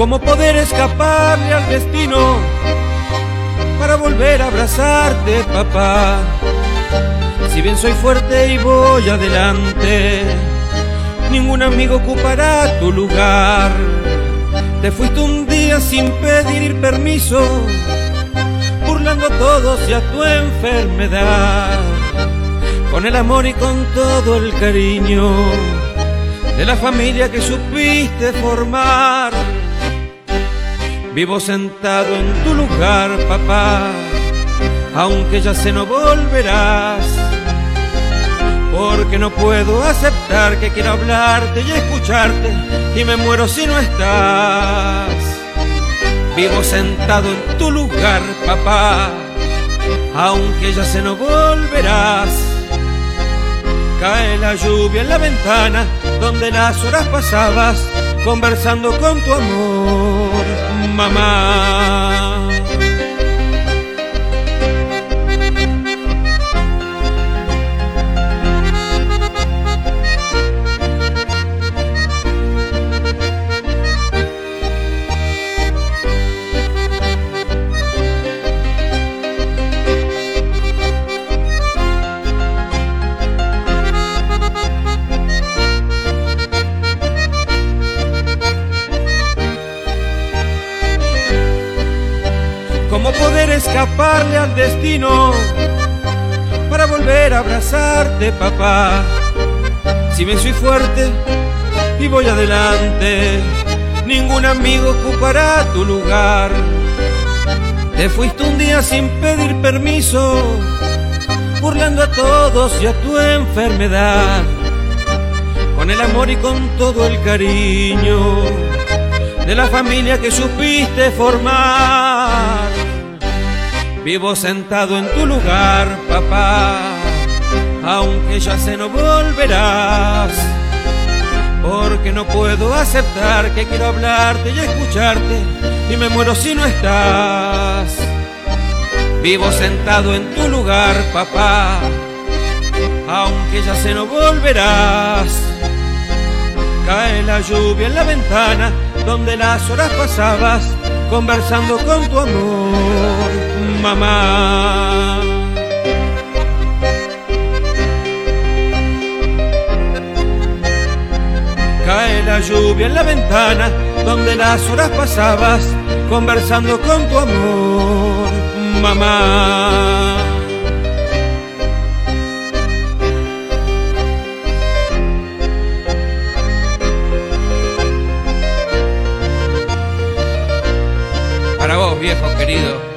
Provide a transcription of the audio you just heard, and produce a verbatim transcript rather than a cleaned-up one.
¿Cómo poder escaparle al destino para volver a abrazarte, papá? Si bien soy fuerte y voy adelante, ningún amigo ocupará tu lugar. Te fuiste un día sin pedir permiso, burlando a todos y a tu enfermedad, con el amor y con todo el cariño de la familia que supiste formar. Vivo sentado en tu lugar, papá, aunque ya sé no volverás, porque no puedo aceptar que quiero hablarte y escucharte, y me muero si no estás. Vivo sentado en tu lugar, papá, aunque ya sé no volverás. Cae la lluvia en la ventana donde las horas pasabas conversando con tu amor, mamá. ¿Cómo poder escaparle al destino para volver a abrazarte, papá? Si bien soy fuerte y voy adelante, ningún amigo ocupará tu lugar. Te fuiste un día sin pedir permiso, burlando a todos y a tu enfermedad, con el amor y con todo el cariño de la familia que supiste formar. Vivo sentado en tu lugar, papá, aunque ya sé no volverás, porque no puedo aceptar que quiero hablarte y escucharte, y me muero si no estás. Vivo sentado en tu lugar, papá, aunque ya sé no volverás. Cae la lluvia en la ventana donde las horas pasabas conversando con tu amor, mamá. Cae la lluvia en la ventana donde las horas pasabas conversando con tu amor, mamá. Para vos, viejo querido.